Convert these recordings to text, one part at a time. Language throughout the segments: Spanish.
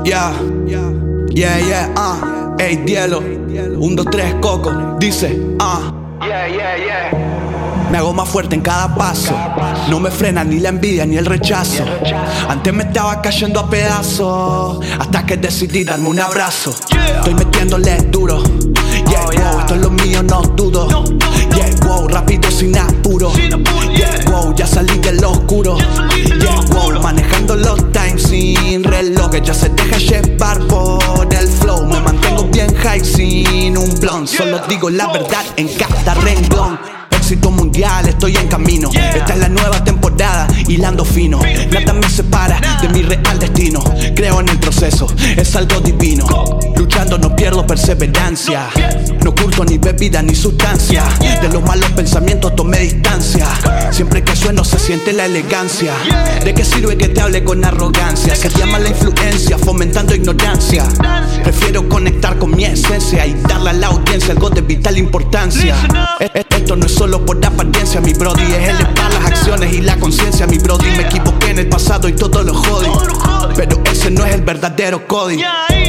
Yeah, yeah, yeah, ey, Dielo, 1, 2, 3, Coco, dice, Yeah, yeah, yeah. me hago más fuerte en cada paso. No me frena ni la envidia ni el rechazo. Antes me estaba cayendo a pedazos, hasta que decidí darme un abrazo. Estoy metiéndole duro. Yeah, wow, esto es lo mío, no dudo. Yeah, wow, rápido sin apuro. Yeah, wow, ya salí del oscuro. Yeah, wow, manejando los times sin reloj. Ya se deja llevar por el flow. Me mantengo bien high sin un blunt. Solo digo la verdad en cada renglón. Éxito mundial, estoy en camino. Esta es la nueva temporada, hilando fino. Nada me separa de mi real destino. Creo en el proceso, es algo divino. Luchando no pierdo perseverancia. No curto ni bebida ni sustancia. De los malos pensamientos tomé distancia. Siempre que sueno se siente la elegancia. ¿De qué sirve que te hable con arrogancia? Se llama la influencia, fomentando ignorancia. Prefiero conectar con mi esencia y darle a la audiencia algo de vital importancia. Esto no es solo por apariencia, mi brody. Es elevar las acciones y la conciencia, mi brody. Me equivoqué en el pasado y todo lo jodí, pero ese no es el verdadero Cody.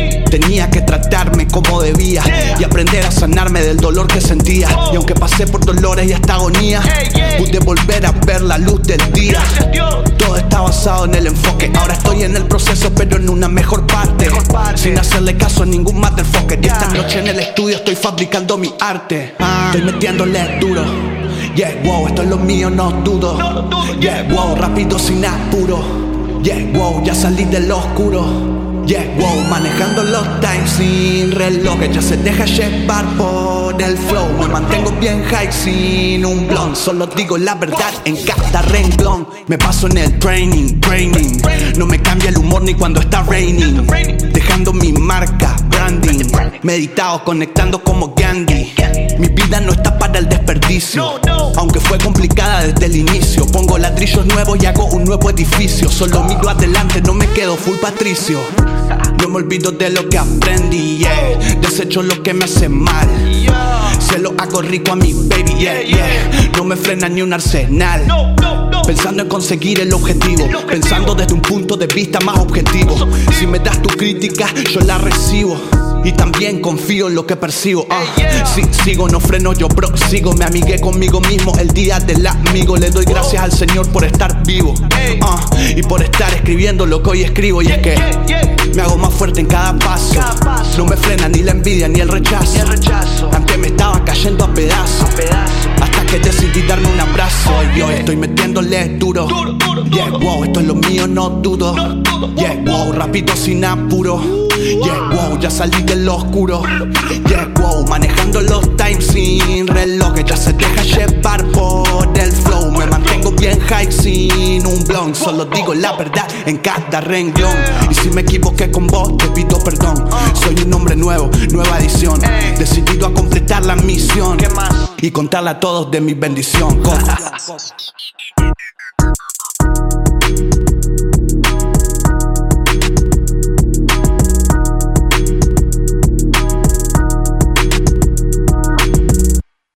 Tenía que tratarme como debía y aprender a sanarme del dolor que sentía. Y aunque pasé por dolores y hasta agonía, pude volver a ver la luz del día. Todo está basado en el enfoque. Ahora estoy en el proceso, pero en una mejor parte, sin hacerle caso a ningún motherfucker. Y esta noche en el estudio estoy fabricando mi arte. Estoy metiéndole duro. Yeah, wow, esto es lo mío, no dudo. Yeah, wow, rápido sin apuro. Yeah, wow, ya salí del oscuro. Yeah, wow, manejando los times sin reloj. Ya se deja llevar por el flow. Me mantengo bien high sin un blunt. Solo digo la verdad en cada renglón. Me paso en el training. No me cambia el humor ni cuando está raining. Dejando mi marca, branding. Meditado, conectando como Gandhi. Mi vida no está para el desperdicio, aunque fue complicada desde el inicio. Pongo ladrillos nuevos y hago un nuevo edificio. Solo miro adelante, no me quedo full patricio. No me olvido de lo que aprendí, yeah. Desecho lo que me hace mal. Se lo hago rico a mi baby, yeah, yeah. No me frena ni un arsenal. Pensando en conseguir el objetivo, pensando desde un punto de vista más objetivo. Si me das tu crítica, yo la recibo. Y también confío en lo que percibo. Si sigo, no freno, yo prosigo. Me amigué conmigo mismo el día del amigo. Le doy gracias al Señor por estar vivo, y por estar escribiendo lo que hoy escribo. Y es que me hago más fuerte en cada paso. No me frena ni la envidia ni el rechazo. Antes me estaba cayendo a pedazos, hasta que decidí darme un abrazo. Y hoy estoy metiéndole duro. Yeah, wow, esto es lo mío, no dudo. Yeah, wow, rápido sin apuro. Yeah, wow, ya salí del oscuro. Yeah, wow, manejando los times sin reloj. Ya se deja llevar por el flow. Me mantengo bien high sin un blunt. Solo digo la verdad en cada renglón. Y si me equivoqué con vos, te pido perdón. Soy un hombre nuevo, nueva edición. Decidido a completar la misión y contarle a todos de mi bendición.